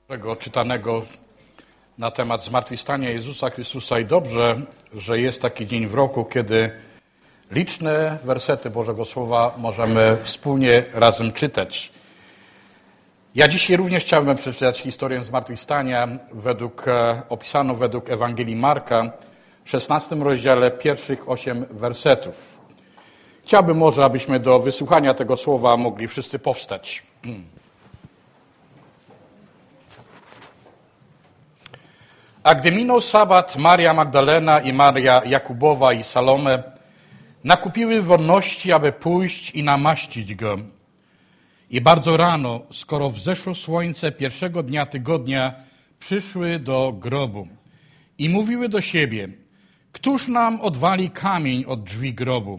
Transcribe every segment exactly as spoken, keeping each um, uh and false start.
Tego czytanego na temat zmartwychwstania Jezusa Chrystusa i dobrze, że jest taki dzień w roku, kiedy liczne wersety Bożego Słowa możemy wspólnie razem czytać. Ja dzisiaj również chciałbym przeczytać historię zmartwychwstania według, opisaną według Ewangelii Marka w szesnastym rozdziale pierwszych osiem wersetów. Chciałbym może, abyśmy do wysłuchania tego słowa mogli wszyscy powstać. A gdy minął sabat, Maria Magdalena i Maria Jakubowa i Salome nakupiły wonności, aby pójść i namaścić go. I bardzo rano, skoro wzeszło słońce pierwszego dnia tygodnia, przyszły do grobu i mówiły do siebie: któż nam odwali kamień od drzwi grobu?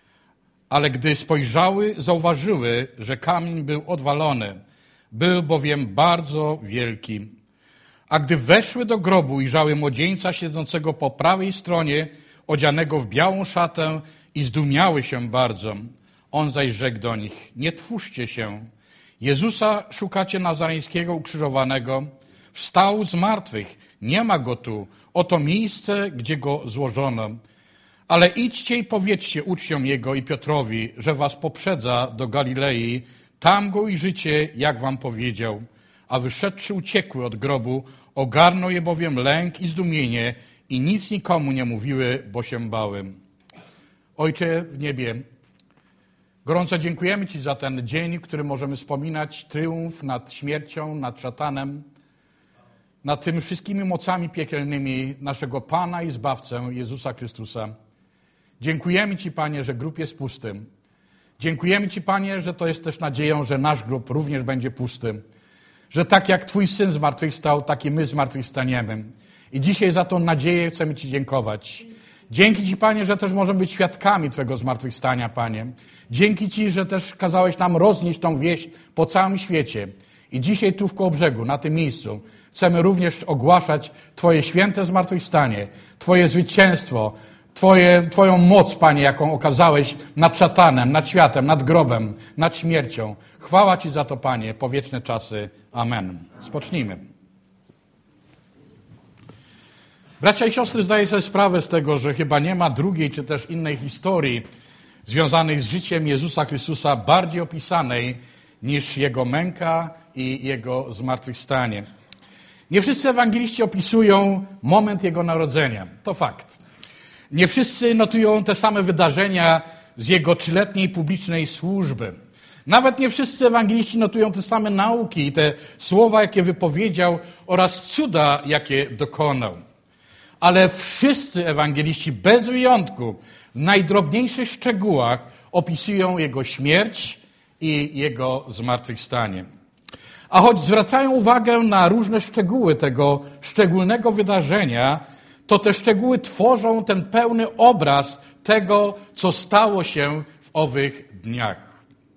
Ale gdy spojrzały, zauważyły, że kamień był odwalony, był bowiem bardzo wielki. A gdy weszły do grobu, ujrzały młodzieńca siedzącego po prawej stronie, odzianego w białą szatę, i zdumiały się bardzo. On zaś rzekł do nich: nie tchórzcie się. Jezusa szukacie Nazareńskiego ukrzyżowanego. Wstał z martwych. Nie ma go tu. Oto miejsce, gdzie go złożono. Ale idźcie i powiedzcie uczniom jego i Piotrowi, że was poprzedza do Galilei. Tam go ujrzycie, jak wam powiedział. A wyszedłszy uciekły od grobu, ogarnął je bowiem lęk i zdumienie i nic nikomu nie mówiły, bo się bały. Ojcze w niebie, gorąco dziękujemy Ci za ten dzień, w którym możemy wspominać triumf nad śmiercią, nad szatanem, nad tymi wszystkimi mocami piekielnymi naszego Pana i Zbawcę Jezusa Chrystusa. Dziękujemy Ci, Panie, że grób jest pusty. Dziękujemy Ci, Panie, że to jest też nadzieją, że nasz grób również będzie pusty. Że tak jak Twój Syn zmartwychwstał, tak i my zmartwychwstaniemy. I dzisiaj za tą nadzieję chcemy Ci dziękować. Dzięki Ci, Panie, że też możemy być świadkami Twojego zmartwychwstania, Panie. Dzięki Ci, że też kazałeś nam roznieść tą wieść po całym świecie. I dzisiaj tu w Kołobrzegu, na tym miejscu, chcemy również ogłaszać Twoje święte zmartwychwstanie, Twoje zwycięstwo, Twoje, Twoją moc, Panie, jaką okazałeś nad szatanem, nad światem, nad grobem, nad śmiercią. Chwała Ci za to, Panie, po wieczne czasy. Amen. Spocznijmy. Bracia i siostry, zdaję sobie sprawę z tego, że chyba nie ma drugiej czy też innej historii związanej z życiem Jezusa Chrystusa bardziej opisanej niż Jego męka i Jego zmartwychwstanie. Nie wszyscy ewangeliści opisują moment Jego narodzenia. To fakt. Nie wszyscy notują te same wydarzenia z Jego trzyletniej publicznej służby. Nawet nie wszyscy ewangeliści notują te same nauki i te słowa, jakie wypowiedział, oraz cuda, jakie dokonał. Ale wszyscy ewangeliści bez wyjątku w najdrobniejszych szczegółach opisują Jego śmierć i Jego zmartwychwstanie. A choć zwracają uwagę na różne szczegóły tego szczególnego wydarzenia, to te szczegóły tworzą ten pełny obraz tego, co stało się w owych dniach.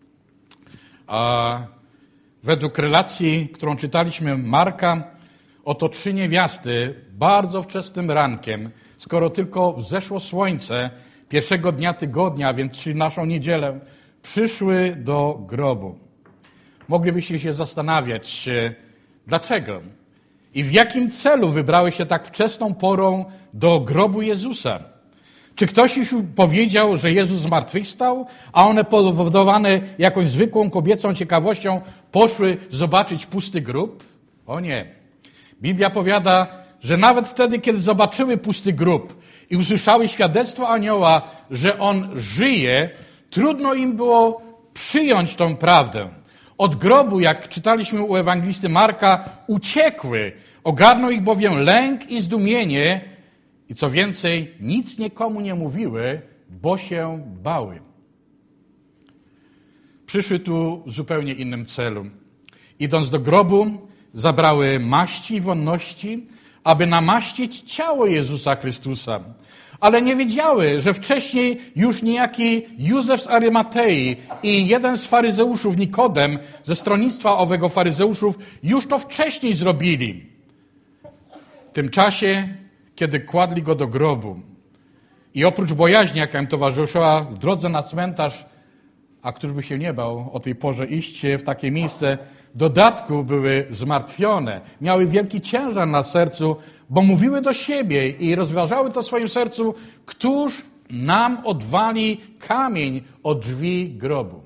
A według relacji, którą czytaliśmy Marka, oto trzy niewiasty bardzo wczesnym rankiem, skoro tylko wzeszło słońce pierwszego dnia tygodnia, więc czyli naszą niedzielę, przyszły do grobu. Moglibyście się zastanawiać, dlaczego i w jakim celu wybrały się tak wczesną porą do grobu Jezusa. Czy ktoś już powiedział, że Jezus zmartwychwstał, a one powodowane jakąś zwykłą kobiecą ciekawością poszły zobaczyć pusty grób? O nie. Biblia powiada, że nawet wtedy, kiedy zobaczyły pusty grób i usłyszały świadectwo anioła, że on żyje, trudno im było przyjąć tą prawdę. Od grobu, jak czytaliśmy u ewangelisty Marka, uciekły. Ogarnął ich bowiem lęk i zdumienie i co więcej, nic nikomu nie mówiły, bo się bały. Przyszły tu w zupełnie innym celu. Idąc do grobu, zabrały maści i wonności, aby namaścić ciało Jezusa Chrystusa. Ale nie wiedziały, że wcześniej już niejaki Józef z Arymatei i jeden z faryzeuszów, Nikodem, ze stronnictwa owego faryzeuszów, już to wcześniej zrobili. W tym czasie, kiedy kładli go do grobu i oprócz bojaźni, jaka im towarzyszyła w drodze na cmentarz, a któż by się nie bał o tej porze iść w takie miejsce, dodatku były zmartwione, miały wielki ciężar na sercu, bo mówiły do siebie i rozważały to w swoim sercu, któż nam odwali kamień od drzwi grobu.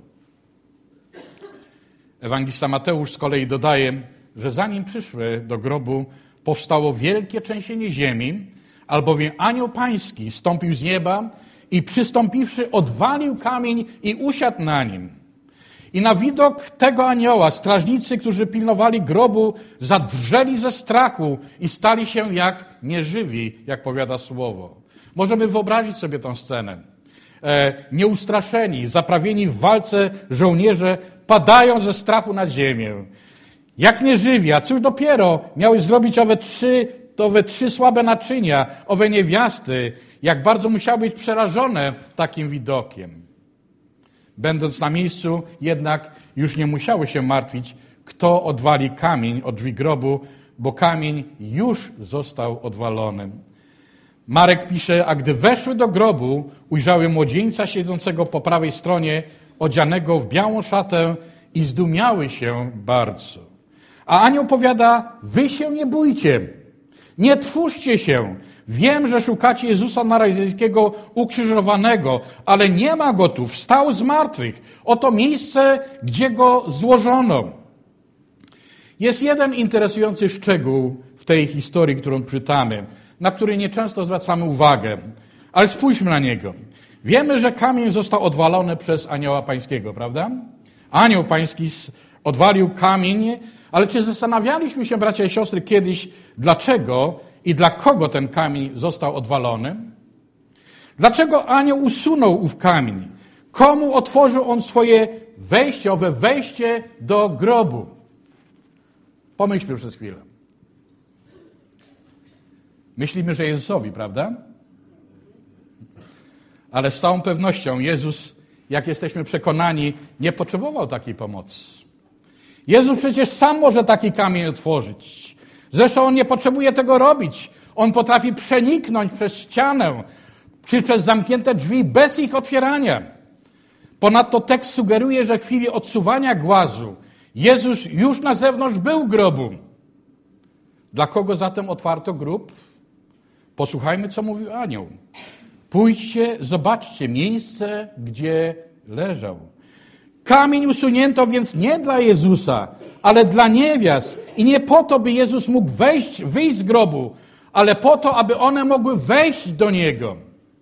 Ewangelista Mateusz z kolei dodaje, że zanim przyszły do grobu, powstało wielkie trzęsienie ziemi, albowiem anioł pański stąpił z nieba i przystąpiwszy odwalił kamień i usiadł na nim. I na widok tego anioła strażnicy, którzy pilnowali grobu, zadrżeli ze strachu i stali się jak nieżywi, jak powiada słowo. Możemy wyobrazić sobie tę scenę. E, nieustraszeni, zaprawieni w walce żołnierze padają ze strachu na ziemię. Jak nieżywi, a cóż dopiero miały zrobić owe trzy, owe trzy słabe naczynia, owe niewiasty, jak bardzo musiały być przerażone takim widokiem. Będąc na miejscu, jednak już nie musiały się martwić, kto odwali kamień od drzwi grobu, bo kamień już został odwalony. Marek pisze, a gdy weszły do grobu, ujrzały młodzieńca siedzącego po prawej stronie, odzianego w białą szatę i zdumiały się bardzo. A anioł powiada, wy się nie bójcie, nie trwóżcie się. Wiem, że szukacie Jezusa Nazarejskiego ukrzyżowanego, ale nie ma go tu, wstał z martwych. Oto miejsce, gdzie go złożono. Jest jeden interesujący szczegół w tej historii, którą czytamy, na który nieczęsto zwracamy uwagę, ale spójrzmy na niego. Wiemy, że kamień został odwalony przez anioła pańskiego, prawda? Anioł pański odwalił kamień, ale czy zastanawialiśmy się, bracia i siostry, kiedyś, dlaczego i dla kogo ten kamień został odwalony? Dlaczego anioł usunął ów kamień? Komu otworzył on swoje wejście, owe wejście do grobu? Pomyślmy przez chwilę. Myślimy, że Jezusowi, prawda? Ale z całą pewnością Jezus, jak jesteśmy przekonani, nie potrzebował takiej pomocy. Jezus przecież sam może taki kamień otworzyć. Zresztą On nie potrzebuje tego robić. On potrafi przeniknąć przez ścianę, czy przez zamknięte drzwi bez ich otwierania. Ponadto tekst sugeruje, że w chwili odsuwania głazu Jezus już na zewnątrz był grobu. Dla kogo zatem otwarto grób? Posłuchajmy, co mówił anioł. Pójdźcie, zobaczcie miejsce, gdzie leżał. Kamień usunięto więc nie dla Jezusa, ale dla niewiast. I nie po to, by Jezus mógł wejść, wyjść z grobu, ale po to, aby one mogły wejść do Niego.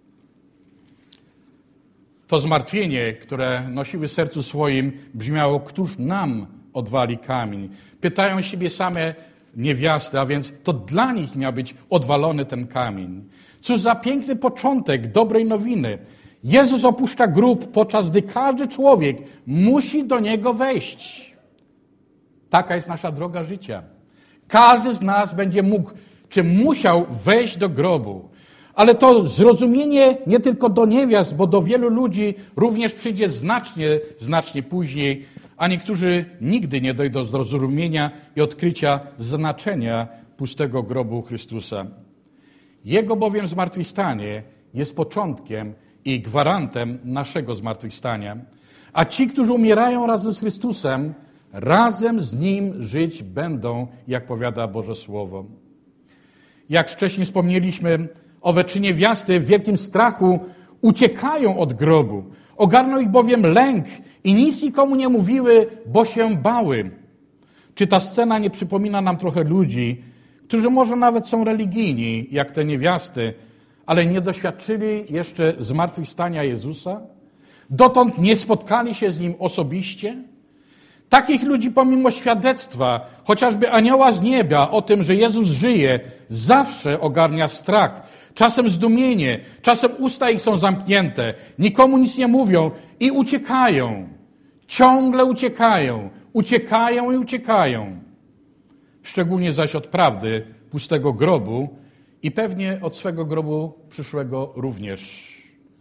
To zmartwienie, które nosiły w sercu swoim, brzmiało, któż nam odwali kamień? Pytają siebie same niewiasty, a więc to dla nich miał być odwalony ten kamień. Cóż za piękny początek dobrej nowiny. Jezus opuszcza grób, podczas gdy każdy człowiek musi do niego wejść. Taka jest nasza droga życia. Każdy z nas będzie mógł, czy musiał wejść do grobu. Ale to zrozumienie nie tylko do niewiast, bo do wielu ludzi również przyjdzie znacznie, znacznie później, a niektórzy nigdy nie dojdą do zrozumienia i odkrycia znaczenia pustego grobu Chrystusa. Jego bowiem zmartwychwstanie jest początkiem i gwarantem naszego zmartwychwstania. A ci, którzy umierają razem z Chrystusem, razem z Nim żyć będą, jak powiada Boże Słowo. Jak wcześniej wspomnieliśmy, owe trzy niewiasty w wielkim strachu uciekają od grobu. Ogarnął ich bowiem lęk i nic nikomu nie mówiły, bo się bały. Czy ta scena nie przypomina nam trochę ludzi, którzy może nawet są religijni, jak te niewiasty, ale nie doświadczyli jeszcze zmartwychwstania Jezusa? Dotąd nie spotkali się z Nim osobiście? Takich ludzi pomimo świadectwa, chociażby anioła z nieba o tym, że Jezus żyje, zawsze ogarnia strach, czasem zdumienie, czasem usta ich są zamknięte, nikomu nic nie mówią i uciekają. Ciągle uciekają, uciekają i uciekają. Szczególnie zaś od prawdy pustego grobu i pewnie od swego grobu przyszłego również.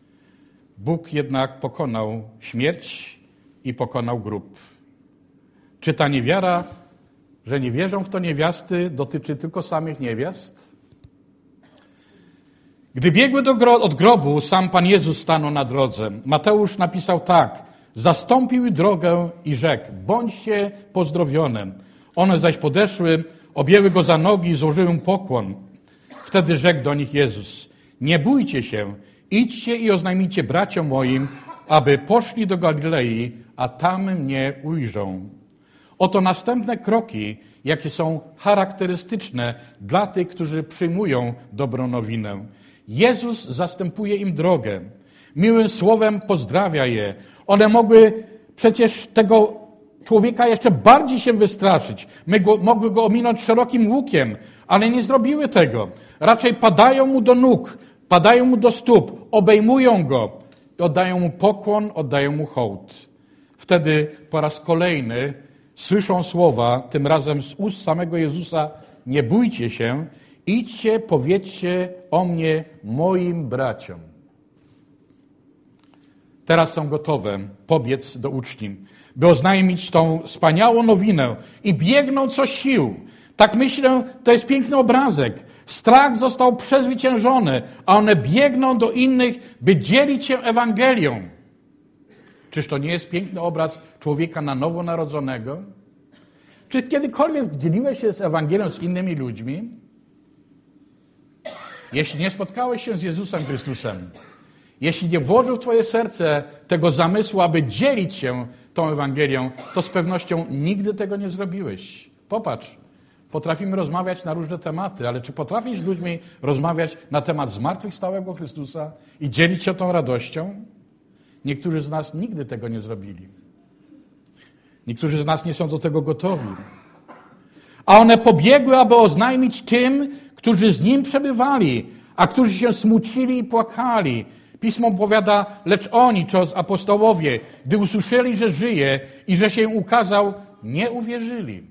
Bóg jednak pokonał śmierć i pokonał grób. Czy ta niewiara, że nie wierzą w to niewiasty, dotyczy tylko samych niewiast? Gdy biegły do gro- od grobu, sam Pan Jezus stanął na drodze. Mateusz napisał tak. Zastąpił drogę i rzekł: bądźcie pozdrowione. One zaś podeszły, objęły go za nogi i złożyły mu pokłon. Wtedy rzekł do nich Jezus: nie bójcie się, idźcie i oznajmijcie braciom moim, aby poszli do Galilei, a tam mnie ujrzą. Oto następne kroki, jakie są charakterystyczne dla tych, którzy przyjmują dobrą nowinę. Jezus zastępuje im drogę. Miłym słowem pozdrawia je. One mogły przecież tego człowieka jeszcze bardziej się wystraszyć. Mogły go ominąć szerokim łukiem, ale nie zrobiły tego. Raczej padają mu do nóg, padają mu do stóp, obejmują go, oddają mu pokłon, oddają mu hołd. Wtedy po raz kolejny słyszą słowa, tym razem z ust samego Jezusa: nie bójcie się, idźcie, powiedzcie o mnie moim braciom. Teraz są gotowe pobiec do uczniów, by oznajmić tą wspaniałą nowinę i biegną co sił. Tak myślę, to jest piękny obrazek. Strach został przezwyciężony, a one biegną do innych, by dzielić się Ewangelią. Czyż to nie jest piękny obraz człowieka na nowo narodzonego? Czy kiedykolwiek dzieliłeś się z Ewangelią z innymi ludźmi? Jeśli nie spotkałeś się z Jezusem Chrystusem, jeśli nie włożył w twoje serce tego zamysłu, aby dzielić się tą Ewangelią, to z pewnością nigdy tego nie zrobiłeś. Popatrz, potrafimy rozmawiać na różne tematy, ale czy potrafisz z ludźmi rozmawiać na temat zmartwychwstałego Chrystusa i dzielić się tą radością? Niektórzy z nas nigdy tego nie zrobili. Niektórzy z nas nie są do tego gotowi. A one pobiegły, aby oznajmić tym, którzy z Nim przebywali, a którzy się smucili i płakali. Pismo powiada: lecz oni, czy apostołowie, gdy usłyszeli, że żyje i że się ukazał, nie uwierzyli.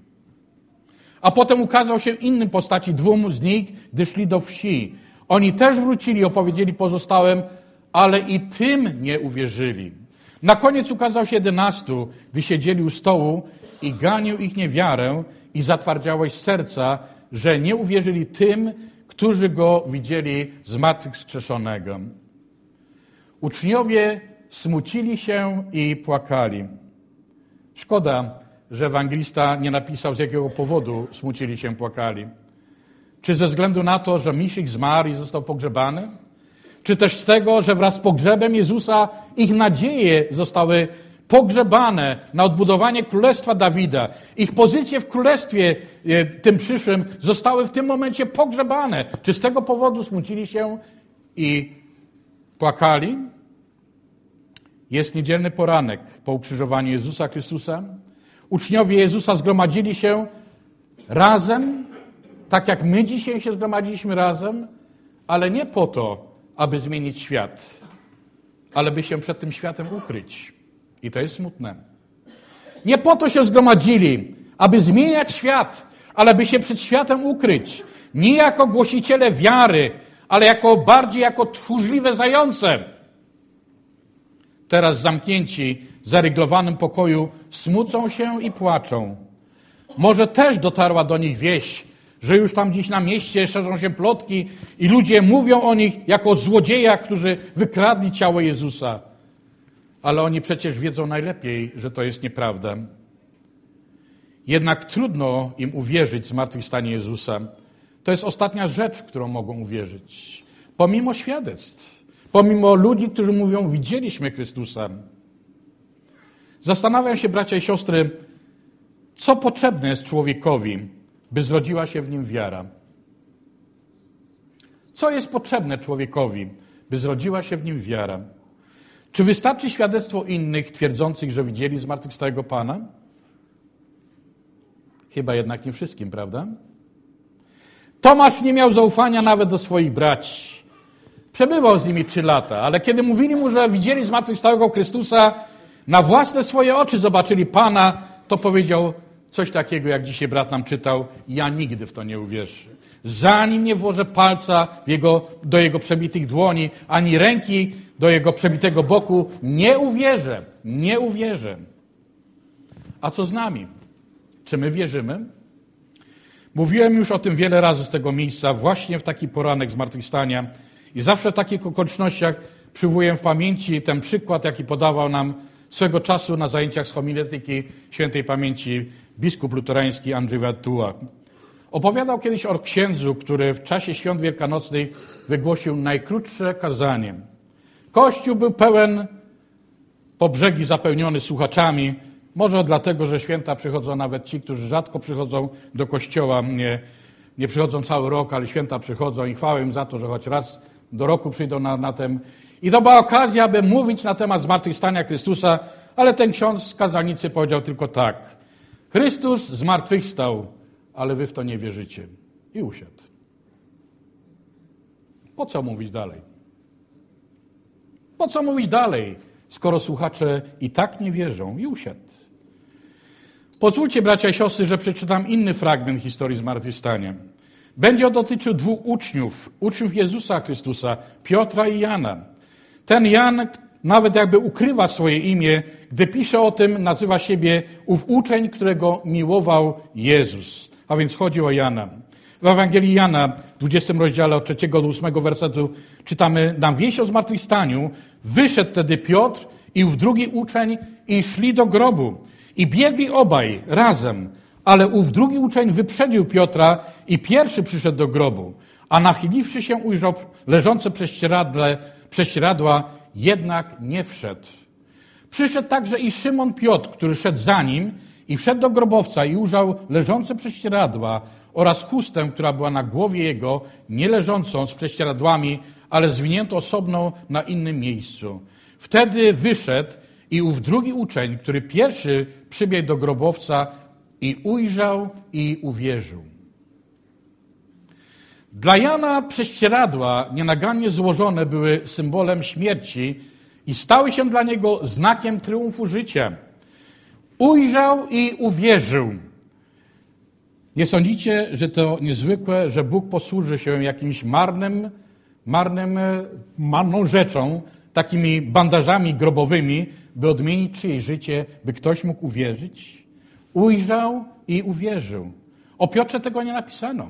A potem ukazał się innym postaci, dwóm z nich, gdy szli do wsi. Oni też wrócili i opowiedzieli pozostałym, ale i tym nie uwierzyli. Na koniec ukazał się jedenastu, gdy siedzieli u stołu i ganił ich niewiarę i zatwardziałość serca, że nie uwierzyli tym, którzy go widzieli zmartwychwskrzeszonego. Uczniowie smucili się i płakali. Szkoda, że ewangelista nie napisał, z jakiego powodu smucili się, płakali. Czy ze względu na to, że Miszyk zmarł i został pogrzebany? Czy też z tego, że wraz z pogrzebem Jezusa ich nadzieje zostały pogrzebane na odbudowanie Królestwa Dawida. Ich pozycje w Królestwie tym przyszłym zostały w tym momencie pogrzebane. Czy z tego powodu smucili się i płakali? Jest niedzielny poranek po ukrzyżowaniu Jezusa Chrystusa. Uczniowie Jezusa zgromadzili się razem, tak jak my dzisiaj się zgromadziliśmy razem, ale nie po to, aby zmienić świat, ale by się przed tym światem ukryć. I to jest smutne. Nie po to się zgromadzili, aby zmieniać świat, ale by się przed światem ukryć. Nie jako głosiciele wiary, ale jako bardziej jako tchórzliwe zające. Teraz zamknięci w zaryglowanym pokoju smucą się i płaczą. Może też dotarła do nich wieść, że już tam gdzieś na mieście szerzą się plotki i ludzie mówią o nich jako o złodziejach, którzy wykradli ciało Jezusa. Ale oni przecież wiedzą najlepiej, że to jest nieprawda. Jednak trudno im uwierzyć w zmartwychwstanie Jezusa. To jest ostatnia rzecz, w którą mogą uwierzyć. Pomimo świadectw, pomimo ludzi, którzy mówią, widzieliśmy Chrystusa. Zastanawiam się, bracia i siostry, co potrzebne jest człowiekowi, by zrodziła się w nim wiara. Co jest potrzebne człowiekowi, by zrodziła się w nim wiara? Czy wystarczy świadectwo innych twierdzących, że widzieli zmartwychwstałego Pana? Chyba jednak nie wszystkim, prawda? Tomasz nie miał zaufania nawet do swoich braci. Przebywał z nimi trzy lata, ale kiedy mówili mu, że widzieli zmartwychwstałego Chrystusa, na własne swoje oczy zobaczyli Pana, to powiedział coś takiego, jak dzisiaj brat nam czytał: ja nigdy w to nie uwierzę. Zanim nie włożę palca w jego, do jego przebitych dłoni, ani ręki do jego przebitego boku, nie uwierzę, nie uwierzę. A co z nami? Czy my wierzymy? Mówiłem już o tym wiele razy z tego miejsca, właśnie w taki poranek zmartwychwstania i zawsze w takich okolicznościach przywołuję w pamięci ten przykład, jaki podawał nam Swego czasu na zajęciach z homiletyki świętej pamięci biskup luterański Andrzej Wartuła opowiadał kiedyś o księdzu, który w czasie świąt wielkanocnych wygłosił najkrótsze kazanie. Kościół był pełen, po brzegi zapełniony słuchaczami, może dlatego, że święta przychodzą nawet ci, którzy rzadko przychodzą do kościoła, nie, nie przychodzą cały rok, ale święta przychodzą i chwałę im za to, że choć raz do roku przyjdą na, na ten. I to była okazja, aby mówić na temat zmartwychwstania Chrystusa, ale ten ksiądz z kazalnicy powiedział tylko tak. Chrystus zmartwychwstał, ale wy w to nie wierzycie. I usiadł. Po co mówić dalej? Po co mówić dalej, skoro słuchacze i tak nie wierzą? I usiadł. Pozwólcie, bracia i siostry, że przeczytam inny fragment historii zmartwychwstania. Będzie on dotyczył dwóch uczniów, uczniów Jezusa Chrystusa, Piotra i Jana. Ten Jan nawet jakby ukrywa swoje imię, gdy pisze o tym, nazywa siebie ów uczeń, którego miłował Jezus. A więc chodzi o Jana. W Ewangelii Jana, w dwudziestym rozdziale od trzeciego do ósmego wersetu czytamy, na wieść o zmartwychwstaniu wyszedł wtedy Piotr i ów drugi uczeń i szli do grobu. I biegli obaj razem, ale ów drugi uczeń wyprzedził Piotra i pierwszy przyszedł do grobu, a nachyliwszy się ujrzał leżące prześcieradle, prześcieradła, jednak nie wszedł. Przyszedł także i Szymon Piotr, który szedł za nim i wszedł do grobowca i ujrzał leżące prześcieradła oraz chustę, która była na głowie jego, nie leżącą z prześcieradłami, ale zwiniętą osobno na innym miejscu. Wtedy wyszedł i ów drugi uczeń, który pierwszy przybiegł do grobowca i ujrzał i uwierzył. Dla Jana prześcieradła nienagannie złożone były symbolem śmierci i stały się dla niego znakiem triumfu życia. Ujrzał i uwierzył. Nie sądzicie, że to niezwykłe, że Bóg posłuży się jakimś marnym, marnym, marną rzeczą, takimi bandażami grobowymi, by odmienić czyjeś życie, by ktoś mógł uwierzyć? Ujrzał i uwierzył. O Piotrze tego nie napisano.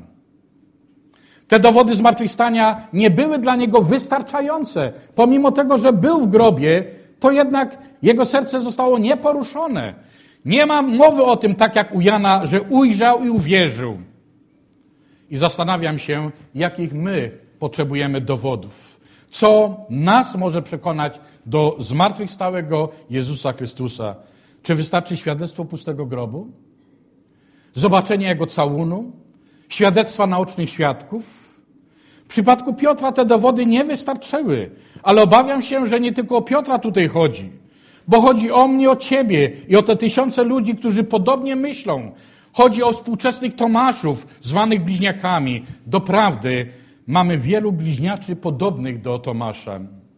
Te dowody zmartwychwstania nie były dla niego wystarczające. Pomimo tego, że był w grobie, to jednak jego serce zostało nieporuszone. Nie ma mowy o tym, tak jak u Jana, że ujrzał i uwierzył. I zastanawiam się, jakich my potrzebujemy dowodów. Co nas może przekonać do zmartwychwstałego Jezusa Chrystusa? Czy wystarczy świadectwo pustego grobu? Zobaczenie Jego całunu? Świadectwa naocznych świadków? W przypadku Piotra te dowody nie wystarczyły, ale obawiam się, że nie tylko o Piotra tutaj chodzi, bo chodzi o mnie, o ciebie i o te tysiące ludzi, którzy podobnie myślą. Chodzi o współczesnych Tomaszów, zwanych bliźniakami. Doprawdy mamy wielu bliźniaczy podobnych do Tomasza.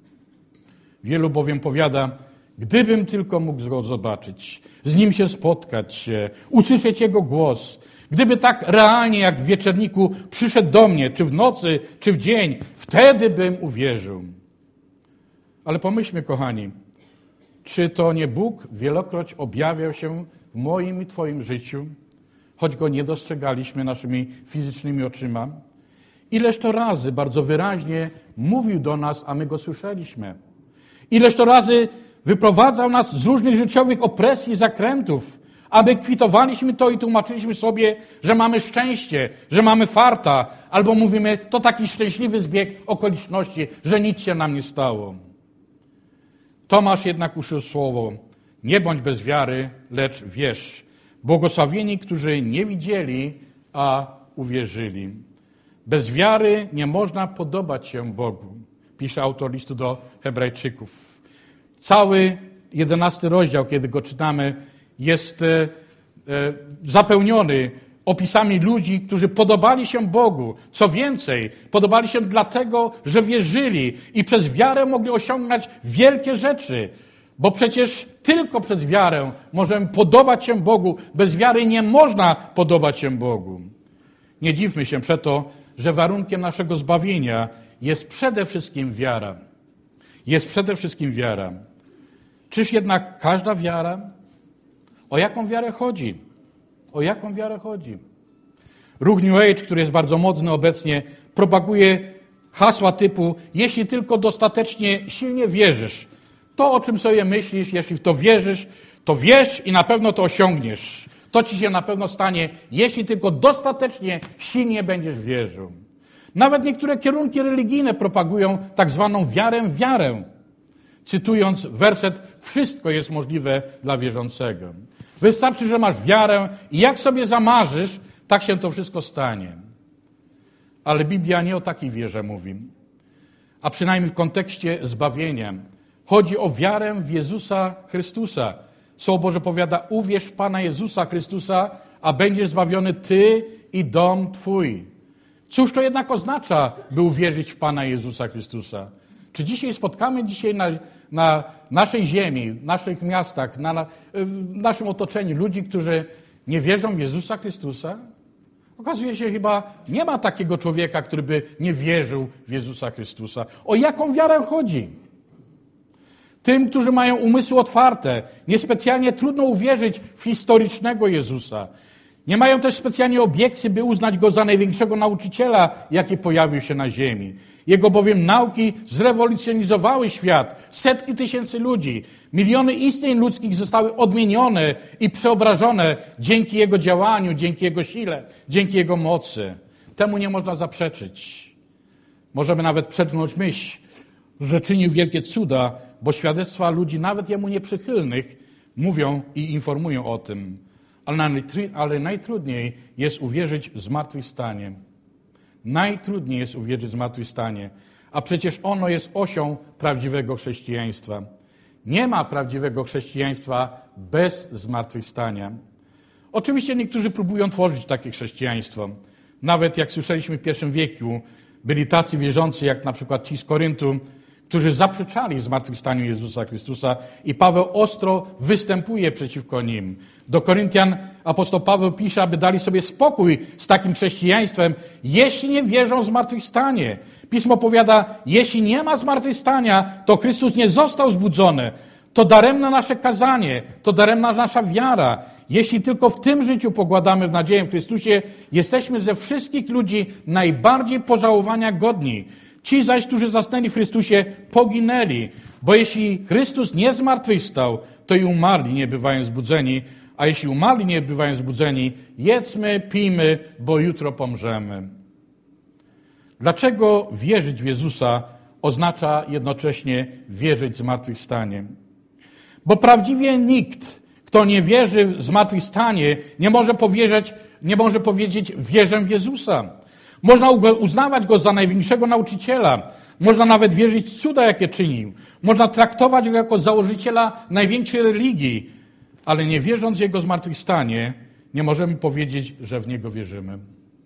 Wielu bowiem powiada, gdybym tylko mógł go zobaczyć, z nim się spotkać, usłyszeć jego głos, gdyby tak realnie jak w wieczerniku przyszedł do mnie, czy w nocy, czy w dzień, wtedy bym uwierzył. Ale pomyślmy, kochani, czy to nie Bóg wielokroć objawiał się w moim i twoim życiu, choć go nie dostrzegaliśmy naszymi fizycznymi oczyma? Ileż to razy bardzo wyraźnie mówił do nas, a my go słyszeliśmy. Ileż to razy wyprowadzał nas z różnych życiowych opresji, zakrętów, aby kwitowaliśmy to i tłumaczyliśmy sobie, że mamy szczęście, że mamy farta, albo mówimy, to taki szczęśliwy zbieg okoliczności, że nic się nam nie stało. Tomasz jednak uszył słowo, nie bądź bez wiary, lecz wierz. Błogosławieni, którzy nie widzieli, a uwierzyli. Bez wiary nie można podobać się Bogu, pisze autor listu do Hebrajczyków. Cały jedenasty rozdział, kiedy go czytamy, jest e, e, zapełniony opisami ludzi, którzy podobali się Bogu. Co więcej, podobali się dlatego, że wierzyli i przez wiarę mogli osiągnąć wielkie rzeczy. Bo przecież tylko przez wiarę możemy podobać się Bogu. Bez wiary nie można podobać się Bogu. Nie dziwmy się przeto, że warunkiem naszego zbawienia jest przede wszystkim wiara. Jest przede wszystkim wiara. Czyż jednak każda wiara? O jaką wiarę chodzi? O jaką wiarę chodzi? Ruch New Age, który jest bardzo mocny obecnie, propaguje hasła typu jeśli tylko dostatecznie silnie wierzysz, To, o czym sobie myślisz, jeśli w to wierzysz, to wiesz i na pewno to osiągniesz. To ci się na pewno stanie, jeśli tylko dostatecznie silnie będziesz wierzył. Nawet niektóre kierunki religijne propagują tak zwaną wiarę w wiarę. Cytując werset, wszystko jest możliwe dla wierzącego. Wystarczy, że masz wiarę i jak sobie zamarzysz, tak się to wszystko stanie. Ale Biblia nie o takiej wierze mówi. A przynajmniej w kontekście zbawienia. Chodzi o wiarę w Jezusa Chrystusa. Słowo Boże powiada, uwierz w Pana Jezusa Chrystusa, a będziesz zbawiony Ty i dom Twój. Cóż to jednak oznacza, by uwierzyć w Pana Jezusa Chrystusa? Czy dzisiaj spotkamy dzisiaj na, na naszej ziemi, w naszych miastach, na, na, w naszym otoczeniu ludzi, którzy nie wierzą w Jezusa Chrystusa? Okazuje się, chyba nie ma takiego człowieka, który by nie wierzył w Jezusa Chrystusa. O jaką wiarę chodzi? Tym, którzy mają umysły otwarte, niespecjalnie trudno uwierzyć w historycznego Jezusa. Nie mają też specjalnie obiekcji, by uznać Go za największego nauczyciela, jaki pojawił się na ziemi. Jego bowiem nauki zrewolucjonizowały świat. Setki tysięcy ludzi, miliony istnień ludzkich zostały odmienione i przeobrażone dzięki Jego działaniu, dzięki Jego sile, dzięki Jego mocy. Temu nie można zaprzeczyć. Możemy nawet przetknąć myśl, że czynił wielkie cuda, bo świadectwa ludzi, nawet Jemu nieprzychylnych, mówią i informują o tym. Ale najtrudniej jest uwierzyć w zmartwychwstanie. Najtrudniej jest uwierzyć w zmartwychwstanie, a przecież ono jest osią prawdziwego chrześcijaństwa. Nie ma prawdziwego chrześcijaństwa bez zmartwychwstania. Oczywiście niektórzy próbują tworzyć takie chrześcijaństwo. Nawet jak słyszeliśmy w pierwszym wieku, byli tacy wierzący, jak na przykład ci z Koryntu, którzy zaprzeczali zmartwychwstaniu Jezusa Chrystusa i Paweł ostro występuje przeciwko nim. Do Koryntian apostoł Paweł pisze, aby dali sobie spokój z takim chrześcijaństwem, jeśli nie wierzą w zmartwychwstanie. Pismo powiada, jeśli nie ma zmartwychwstania, to Chrystus nie został zbudzony. To daremne nasze kazanie, to daremna nasza wiara. Jeśli tylko w tym życiu pokładamy w nadzieję w Chrystusie, jesteśmy ze wszystkich ludzi najbardziej pożałowania godni. Ci zaś, którzy zasnęli w Chrystusie, poginęli, bo jeśli Chrystus nie zmartwychwstał, to i umarli nie bywają zbudzeni, a jeśli umarli nie bywają zbudzeni, jedzmy, pijmy, bo jutro pomrzemy. Dlaczego wierzyć w Jezusa oznacza jednocześnie wierzyć w zmartwychwstanie? Bo prawdziwie nikt, kto nie wierzy w zmartwychwstanie, nie może powiedzieć, nie może powiedzieć wierzę w Jezusa. Można uznawać Go za największego nauczyciela. Można nawet wierzyć w cuda, jakie czynił. Można traktować Go jako założyciela największej religii. Ale nie wierząc w Jego zmartwychwstanie, nie możemy powiedzieć, że w Niego wierzymy.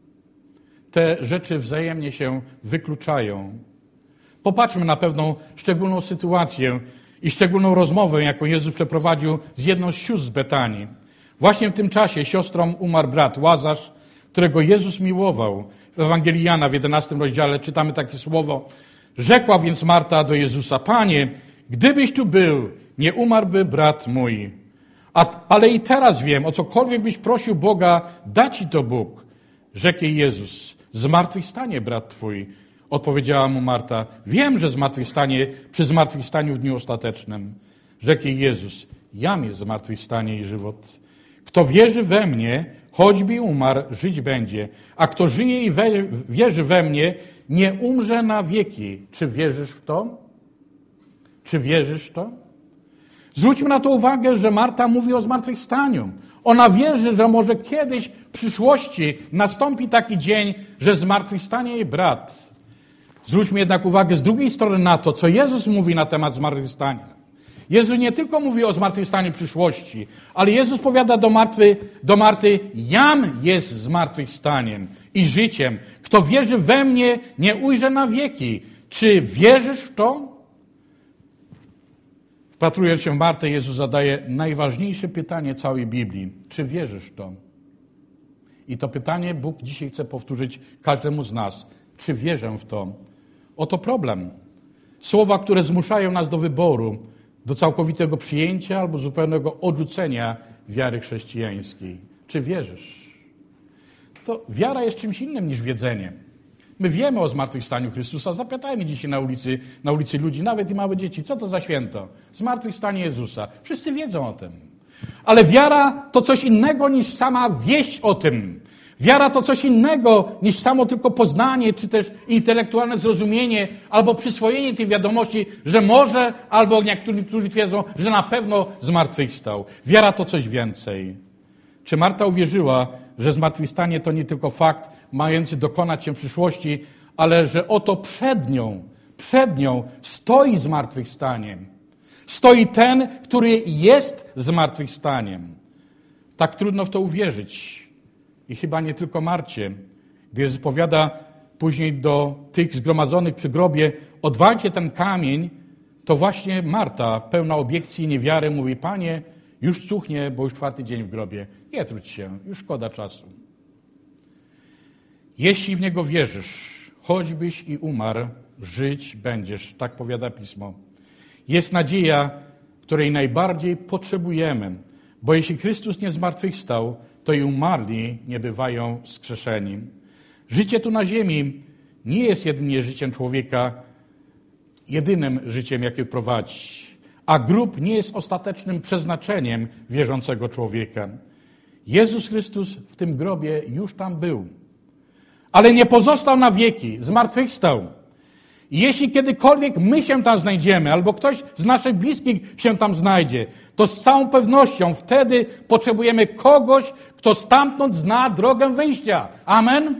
Te rzeczy wzajemnie się wykluczają. Popatrzmy na pewną szczególną sytuację i szczególną rozmowę, jaką Jezus przeprowadził z jedną z sióstr z Betanii. Właśnie w tym czasie siostrom umarł brat Łazarz, którego Jezus miłował. W Ewangelii Jana w jedenastym rozdziale czytamy takie słowo. Rzekła więc Marta do Jezusa, Panie, gdybyś tu był, nie umarłby brat mój. A, ale i teraz wiem, o cokolwiek byś prosił Boga, da ci to Bóg. Rzekł jej Jezus, zmartwychwstanie brat twój. Odpowiedziała mu Marta, wiem, że zmartwychwstanie przy zmartwychwstaniu w dniu ostatecznym. Rzekł jej Jezus, jam jest zmartwychwstanie i żywot. Kto wierzy we mnie, choćby i umarł, żyć będzie. A kto żyje i we, wierzy we mnie, nie umrze na wieki. Czy wierzysz w to? Czy wierzysz w to? Zwróćmy na to uwagę, że Marta mówi o zmartwychwstaniu. Ona wierzy, że może kiedyś w przyszłości nastąpi taki dzień, że zmartwychwstanie jej brat. Zwróćmy jednak uwagę z drugiej strony na to, co Jezus mówi na temat zmartwychwstania. Jezus nie tylko mówi o zmartwychwstaniu przyszłości, ale Jezus powiada do Marty, do Marty, jam jest zmartwychwstaniem i życiem. Kto wierzy we mnie, nie ujrze na wieki. Czy wierzysz w to? Wpatrując się w Martę, Jezus zadaje najważniejsze pytanie całej Biblii. Czy wierzysz w to? I to pytanie Bóg dzisiaj chce powtórzyć każdemu z nas. Czy wierzę w to? Oto problem. Słowa, które zmuszają nas do wyboru, do całkowitego przyjęcia albo zupełnego odrzucenia wiary chrześcijańskiej. Czy wierzysz? To wiara jest czymś innym niż wiedzenie. My wiemy o zmartwychwstaniu Chrystusa. Zapytajmy dzisiaj na ulicy, na ulicy ludzi, nawet i małe dzieci, co to za święto? Zmartwychwstanie Jezusa. Wszyscy wiedzą o tym. Ale wiara to coś innego niż sama wieść o tym. Wiara to coś innego niż samo tylko poznanie, czy też intelektualne zrozumienie, albo przyswojenie tej wiadomości, że może, albo niektórzy którzy twierdzą, że na pewno zmartwychwstał. Wiara to coś więcej. Czy Marta uwierzyła, że zmartwychwstanie to nie tylko fakt mający dokonać się w przyszłości, ale że oto przed nią, przed nią stoi zmartwychwstaniem. Stoi ten, który jest zmartwychwstaniem. Tak trudno w to uwierzyć. I chyba nie tylko Marcie, gdy Jezus powiada później do tych zgromadzonych przy grobie, odwalcie ten kamień, to właśnie Marta, pełna obiekcji i niewiary, mówi, Panie, już cuchnie, bo już czwarty dzień w grobie. Nie trudź się, już szkoda czasu. Jeśli w Niego wierzysz, choćbyś i umarł, żyć będziesz, tak powiada Pismo. Jest nadzieja, której najbardziej potrzebujemy, bo jeśli Chrystus nie zmartwychwstał, to i umarli nie bywają wskrzeszeni. Życie tu na ziemi nie jest jedynie życiem człowieka, jedynym życiem, jakie prowadzi. A grób nie jest ostatecznym przeznaczeniem wierzącego człowieka. Jezus Chrystus w tym grobie już tam był. Ale nie pozostał na wieki, zmartwychwstał. I jeśli kiedykolwiek my się tam znajdziemy, albo ktoś z naszych bliskich się tam znajdzie, to z całą pewnością wtedy potrzebujemy kogoś, kto stamtąd zna drogę wyjścia. Amen? Amen.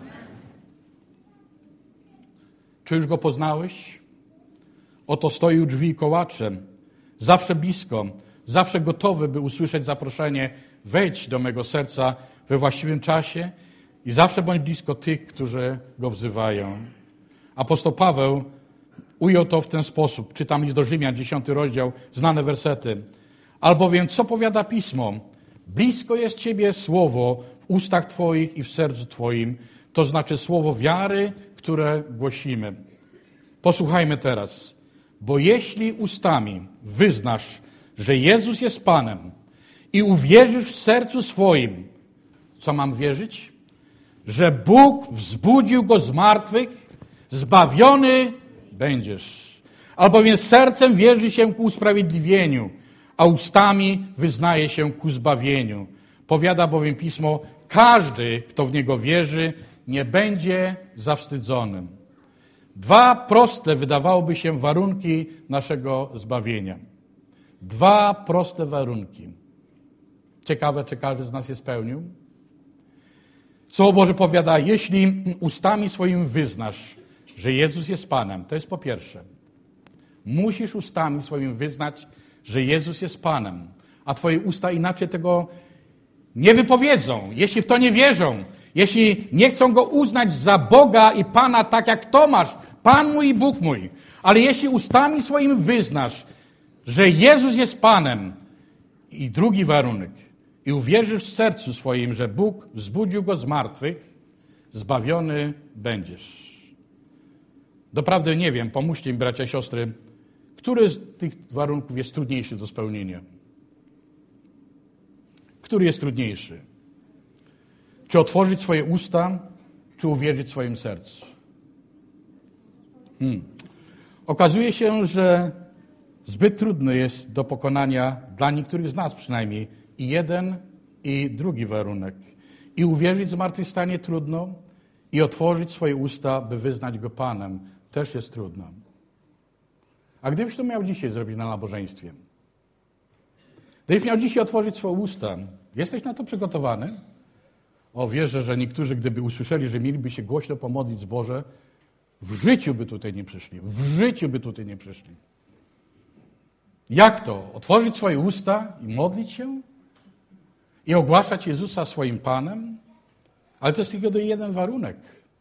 Czy już go poznałeś? Oto stoi u drzwi kołaczem, zawsze blisko, zawsze gotowy, by usłyszeć zaproszenie, wejdź do mego serca we właściwym czasie i zawsze bądź blisko tych, którzy go wzywają. Apostoł Paweł ujął to w ten sposób. Czytam list do Rzymian, dziesiąty rozdział, znane wersety. Albowiem, co powiada Pismo? Blisko jest Ciebie słowo w ustach Twoich i w sercu Twoim. To znaczy słowo wiary, które głosimy. Posłuchajmy teraz. Bo jeśli ustami wyznasz, że Jezus jest Panem i uwierzysz w sercu swoim, co mam wierzyć? Że Bóg wzbudził Go z martwych, zbawiony będziesz. Albowiem sercem wierzy się ku usprawiedliwieniu, a ustami wyznaje się ku zbawieniu. Powiada bowiem Pismo, każdy, kto w Niego wierzy, nie będzie zawstydzonym. Dwa proste, wydawałoby się, warunki naszego zbawienia. Dwa proste warunki. Ciekawe, czy każdy z nas je spełnił? Słowo Boże powiada, jeśli ustami swoim wyznasz, że Jezus jest Panem, to jest po pierwsze. Musisz ustami swoim wyznać, że Jezus jest Panem, a Twoje usta inaczej tego nie wypowiedzą, jeśli w to nie wierzą, jeśli nie chcą Go uznać za Boga i Pana, tak jak Tomasz, Pan mój i Bóg mój. Ale jeśli ustami swoim wyznasz, że Jezus jest Panem, i drugi warunek, i uwierzysz w sercu swoim, że Bóg wzbudził Go z martwych, zbawiony będziesz. Doprawdy nie wiem, pomóżcie mi, bracia i siostry, który z tych warunków jest trudniejszy do spełnienia? Który jest trudniejszy? Czy otworzyć swoje usta, czy uwierzyć w swoim sercu? Hmm. Okazuje się, że zbyt trudny jest do pokonania, dla niektórych z nas przynajmniej, i jeden, i drugi warunek. I uwierzyć w zmartwychwstanie trudno, i otworzyć swoje usta, by wyznać Go Panem, też jest trudno. A gdybyś to miał dzisiaj zrobić na nabożeństwie? Gdybyś miał dzisiaj otworzyć swoje usta, jesteś na to przygotowany? O, wierzę, że niektórzy, gdyby usłyszeli, że mieliby się głośno pomodlić zboże, w życiu by tutaj nie przyszli. W życiu by tutaj nie przyszli. Jak to? Otworzyć swoje usta i modlić się? I ogłaszać Jezusa swoim Panem? Ale to jest tylko jeden warunek.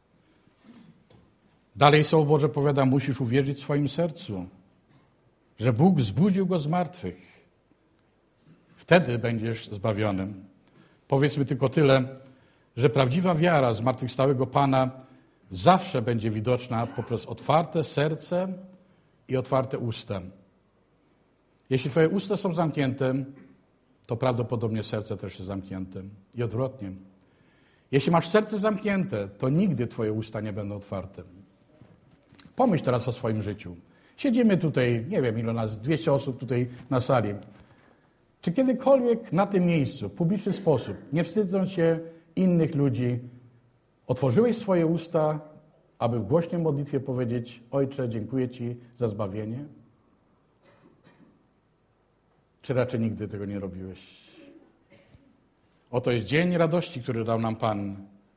Dalej Słowo Boże powiada, musisz uwierzyć w swoim sercu, że Bóg wzbudził Go z martwych. Wtedy będziesz zbawionym. Powiedzmy tylko tyle, że prawdziwa wiara zmartwychwstałego Pana zawsze będzie widoczna poprzez otwarte serce i otwarte usta. Jeśli Twoje usta są zamknięte, to prawdopodobnie serce też jest zamknięte. I odwrotnie. Jeśli masz serce zamknięte, to nigdy twoje usta nie będą otwarte. Pomyśl teraz o swoim życiu. Siedzimy tutaj, nie wiem ile nas, dwieście osób tutaj na sali. Czy kiedykolwiek na tym miejscu, w publiczny sposób, nie wstydząc się innych ludzi, otworzyłeś swoje usta, aby w głośnej modlitwie powiedzieć: Ojcze, dziękuję Ci za zbawienie? Czy raczej nigdy tego nie robiłeś? Oto jest dzień radości, który dał nam Pan.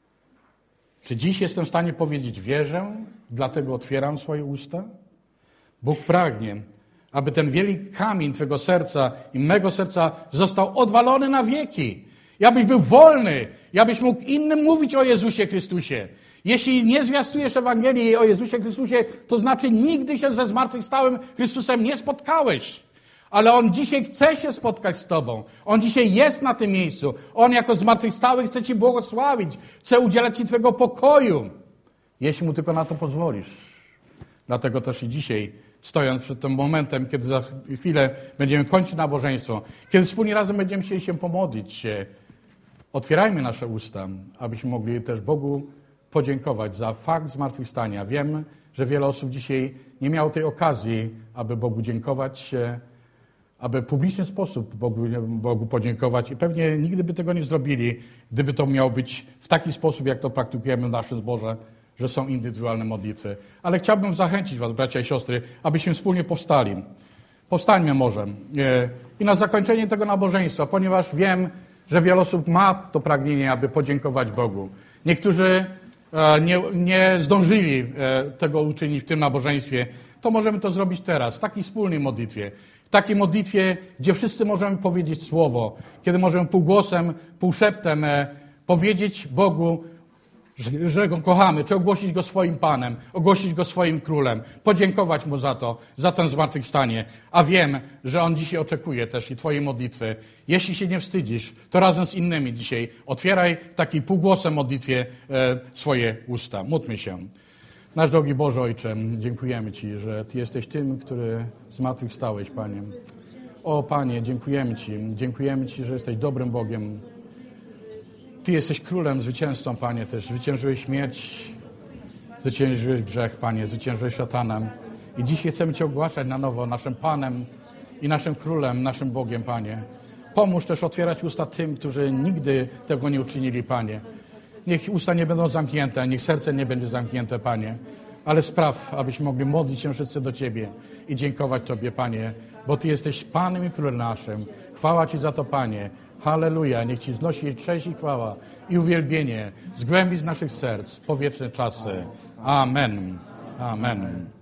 Czy dziś jestem w stanie powiedzieć: wierzę, dlatego otwieram swoje usta? Bóg pragnie, aby ten wielki kamień Twego serca i mego serca został odwalony na wieki. I abyś był wolny, i abyś mógł innym mówić o Jezusie Chrystusie. Jeśli nie zwiastujesz Ewangelii o Jezusie Chrystusie, to znaczy nigdy się ze zmartwychwstałym Chrystusem nie spotkałeś. Ale On dzisiaj chce się spotkać z Tobą. On dzisiaj jest na tym miejscu. On jako zmartwychwstały chce Ci błogosławić. Chce udzielać Ci Twego pokoju. Jeśli Mu tylko na to pozwolisz. Dlatego też i dzisiaj, stojąc przed tym momentem, kiedy za chwilę będziemy kończyć nabożeństwo, kiedy wspólnie razem będziemy chcieli się pomodlić, otwierajmy nasze usta, abyśmy mogli też Bogu podziękować za fakt zmartwychwstania. Wiem, że wiele osób dzisiaj nie miało tej okazji, aby Bogu dziękować, aby w publiczny sposób Bogu, Bogu podziękować i pewnie nigdy by tego nie zrobili, gdyby to miało być w taki sposób, jak to praktykujemy w naszym zborze, że są indywidualne modlitwy. Ale chciałbym zachęcić was, bracia i siostry, abyśmy wspólnie powstali. Powstańmy może. I na zakończenie tego nabożeństwa, ponieważ wiem, że wiele osób ma to pragnienie, aby podziękować Bogu. Niektórzy nie, nie zdążyli tego uczynić w tym nabożeństwie, to możemy to zrobić teraz, w takiej wspólnej modlitwie. W takiej modlitwie, gdzie wszyscy możemy powiedzieć słowo, kiedy możemy półgłosem, półszeptem powiedzieć Bogu, że, że Go kochamy, czy ogłosić Go swoim Panem, ogłosić Go swoim Królem, podziękować Mu za to, za ten zmartwychwstanie. A wiem, że On dzisiaj oczekuje też i Twojej modlitwy. Jeśli się nie wstydzisz, to razem z innymi dzisiaj otwieraj taki półgłosem modlitwie e, swoje usta. Módlmy się. Nasz drogi Boże Ojcze, dziękujemy Ci, że Ty jesteś tym, który zmartwychwstałeś, Panie. O Panie, dziękujemy Ci, dziękujemy Ci, że jesteś dobrym Bogiem. Ty jesteś królem, zwycięzcą, Panie, też. Zwyciężyłeś śmierć, zwyciężyłeś grzech, Panie, zwyciężyłeś szatana. I dzisiaj chcemy Cię ogłaszać na nowo naszym Panem i naszym Królem, naszym Bogiem, Panie. Pomóż też otwierać usta tym, którzy nigdy tego nie uczynili, Panie. Niech usta nie będą zamknięte, niech serce nie będzie zamknięte, Panie. Ale spraw, abyśmy mogli modlić się wszyscy do Ciebie i dziękować Tobie, Panie, bo Ty jesteś Panem i Królem naszym. Chwała Ci za to, Panie. Halleluja. Niech Ci znosi cześć i chwała i uwielbienie z głębi z naszych serc po wieczne czasy. Amen. Amen.